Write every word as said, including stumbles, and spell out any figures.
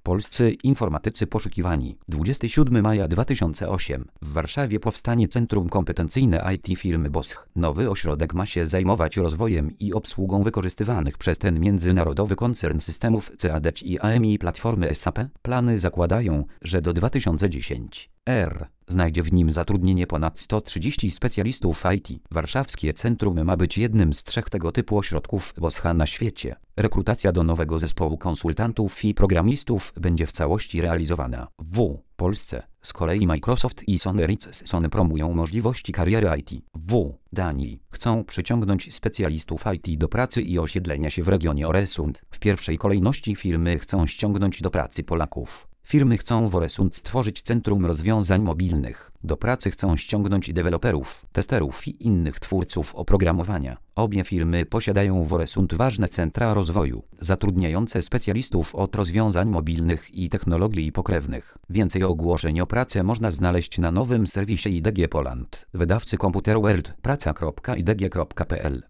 Polscy informatycy poszukiwani. dwudziestego siódmego maja dwa tysiące ósmego. W Warszawie powstanie Centrum Kompetencyjne I T firmy Bosch. Nowy ośrodek ma się zajmować rozwojem i obsługą wykorzystywanych przez ten międzynarodowy koncern systemów C A D C i A M I platformy S A P. Plany zakładają, że do dwa tysiące dziesiątego r. znajdzie w nim zatrudnienie ponad sto trzydziestu specjalistów I T. Warszawskie centrum ma być jednym z trzech tego typu ośrodków Boscha na świecie. Rekrutacja do nowego zespołu konsultantów i programistów będzie w całości realizowana w Polsce. Z kolei Microsoft i Sony Ericsson promują możliwości kariery I T. W Danii chcą przyciągnąć specjalistów I T do pracy i osiedlenia się w regionie Öresund. W pierwszej kolejności firmy chcą ściągnąć do pracy Polaków. Firmy chcą w Öresund stworzyć centrum rozwiązań mobilnych. Do pracy chcą ściągnąć deweloperów, testerów i innych twórców oprogramowania. Obie firmy posiadają w Öresund ważne centra rozwoju, zatrudniające specjalistów od rozwiązań mobilnych i technologii pokrewnych. Więcej ogłoszeń o pracę można znaleźć na nowym serwisie I D G Poland, wydawcy Computer World, praca kropka i d g kropka p l.